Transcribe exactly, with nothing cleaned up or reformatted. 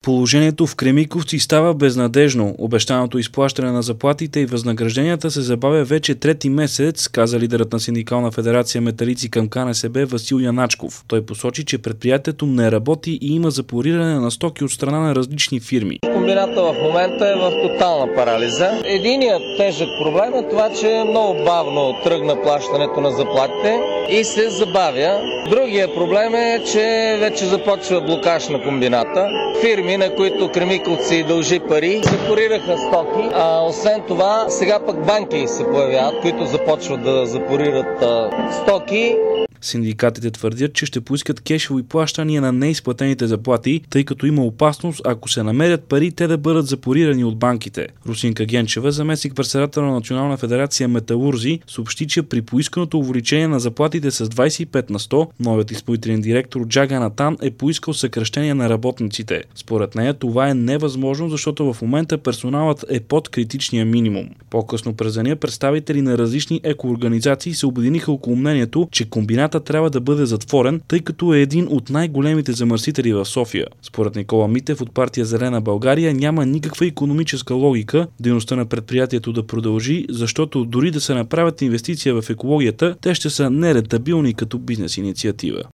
Положението в Кремиковци става безнадежно. Обещаното изплащане на заплатите и възнагражденията се забавя вече трети месец, каза лидерът на Синдикална федерация металици към КНСБ Васил Яначков. Той посочи, че предприятието не работи и има запориране на стоки от страна на различни фирми. Комбината в момента е в тотална парализа. Единият тежък проблем е това, че много бавно тръгна плащането на заплатите и се забавя. Другия проблем е, че вече започва блокаж на комбината. Фирми, на които Кремиковци дължи пари, запорираха стоки. А освен това, сега пък банки се появяват, които започват да запорират а, стоки. Синдикатите твърдят, че ще поискат кешови плащания на неизплатените заплати, тъй като има опасност, ако се намерят пари, те да бъдат запорирани от банките. Русинка Генчева, заместник-председател на Национална федерация металурзи, съобщи, че при поисканото увеличение на заплатите с двадесет и пет на сто, новият изпълнителен директор Джага Натан е поискал съкращение на работниците. Според нея това е невъзможно, защото в момента персоналът е под критичния минимум. По-късно през деня представители на различни екоорганизации се обединиха около мнението, че комбината трябва да бъде затворен, тъй като е един от най-големите замърсители в София. Според Никола Митев от партия Зелена България няма никаква икономическа логика дейността на предприятието да продължи, защото дори да се направят инвестиция в екологията, те ще са нерентабилни като бизнес инициатива.